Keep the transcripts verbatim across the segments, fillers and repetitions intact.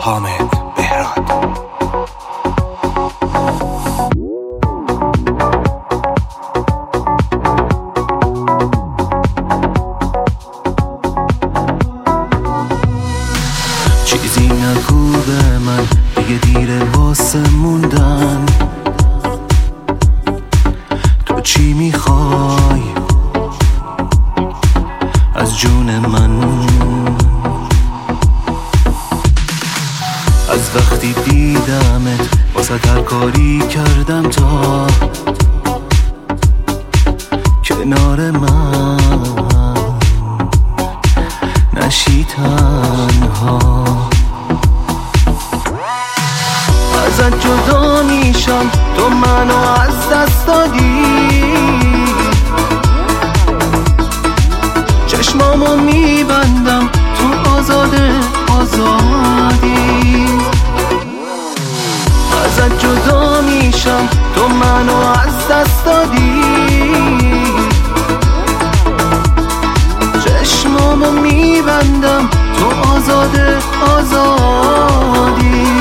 حامد بهراد. چیزی نگو به من دیگه دیره واسه موندن، تو چی میخوای از جون من؟ از وقتی دیدمت واسه هر کاری کردم تا کنار من نشی تنها. ازت جدا میشم تو منو از دست دادی، چشمامو میبندم تو آزاده آزادی. ازت جدا میشم تو منو از دست دادی، چشمامو میبندم تو آزاده آزادی.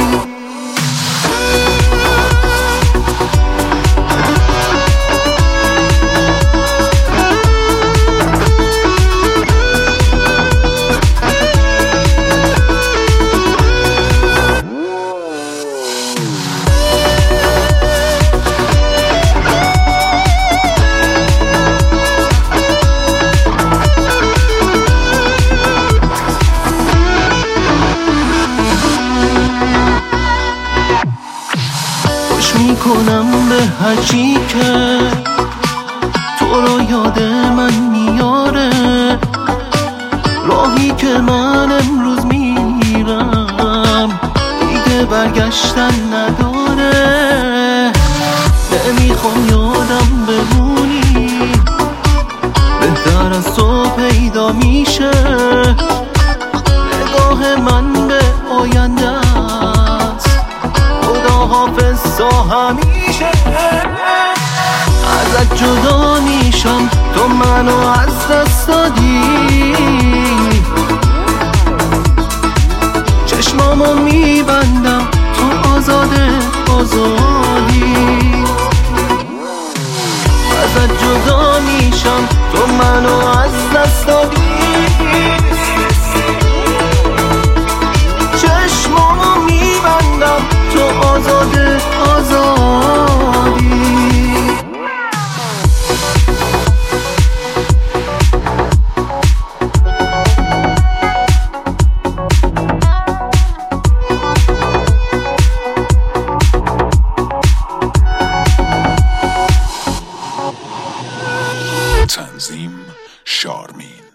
میکنم به هرچی که تو رو یاد من میاره، راهی که من امروز میرم دیگه برگشتن نداره. نمیخوام یادم بمونی، بهتر از تو پیدا میشه نگاه من به آینده است. خداحافظ تا همیشه. ازت جدا میشم تو منو از دست دادی، چشمامو میبندم تو آزاده آزادی. ازت جدا میشم تو منو از دست دادی، چشمامو میبندم تو آزاده آزادی. تنظیم شارمین.